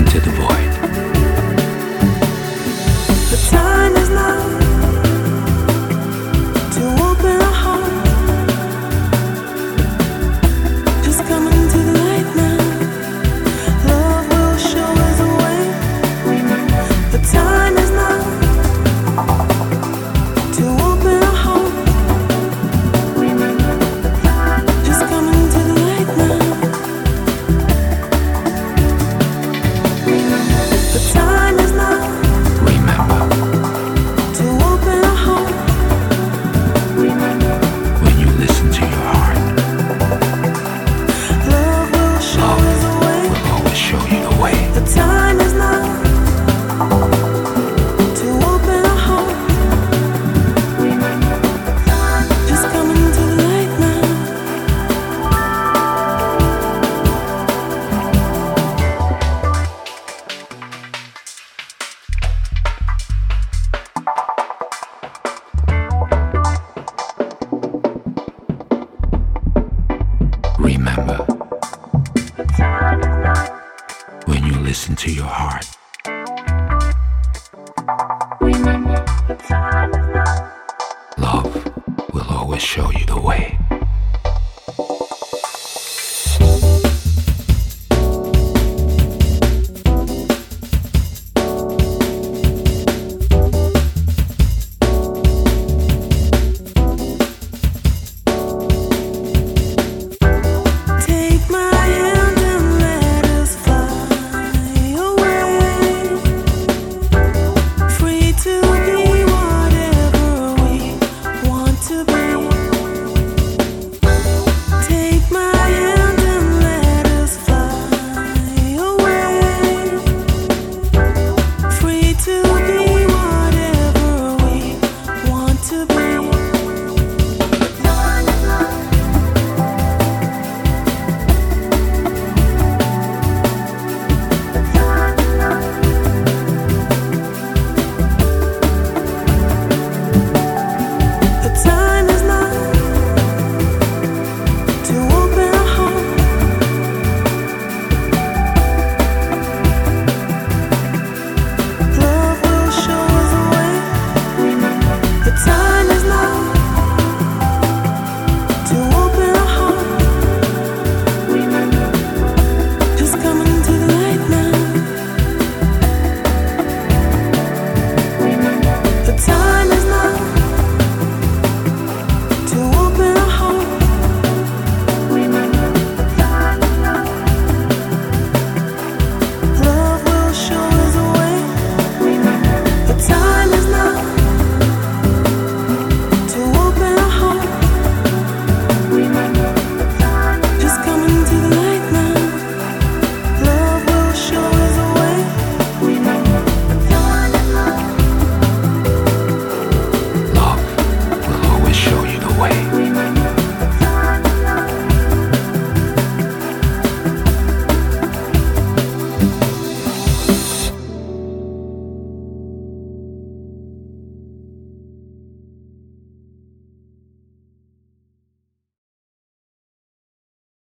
into the void. The time is now to open our heart. Just come into the light now. Love will show us the way. The time is now to open our heart. Just come into the light now. The time is now. Remember, To open our heart. when you listen to your heart, Love will show us the way. will always show you the way. The time is now to open our heart. Just come into the light now. Remember, The time is now. when you listen to your heart, Remember, the time is now. love will always show you the way.